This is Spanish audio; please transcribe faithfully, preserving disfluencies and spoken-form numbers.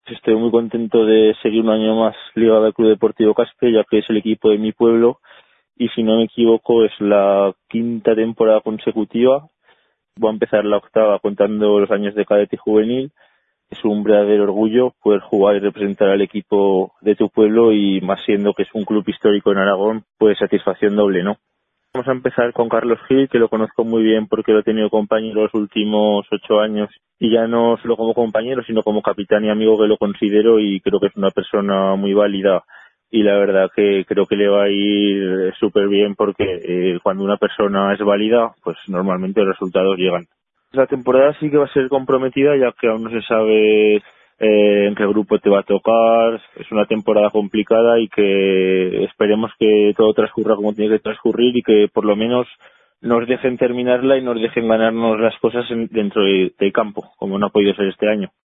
Estoy muy contento de seguir un año más ligado al Club Deportivo Caspe, ya que es el equipo de mi pueblo y, si no me equivoco, es la quinta temporada consecutiva. Voy a empezar la octava contando los años de cadete y juvenil. Es un verdadero orgullo poder jugar y representar al equipo de tu pueblo, y más siendo que es un club histórico en Aragón, pues satisfacción doble, ¿no? Vamos a empezar con Carlos Gil, que lo conozco muy bien porque lo he tenido compañero los últimos ocho años, y ya no solo como compañero, sino como capitán y amigo, que lo considero, y creo que es una persona muy válida, y la verdad que creo que le va a ir súper bien porque eh, cuando una persona es válida, pues normalmente los resultados llegan. La temporada sí que va a ser comprometida, ya que aún no se sabe eh, en qué grupo te va a tocar. Es una temporada complicada y que esperemos que todo transcurra como tiene que transcurrir, y que por lo menos nos dejen terminarla y nos dejen ganarnos las cosas en, dentro de, del campo, como no ha podido ser este año.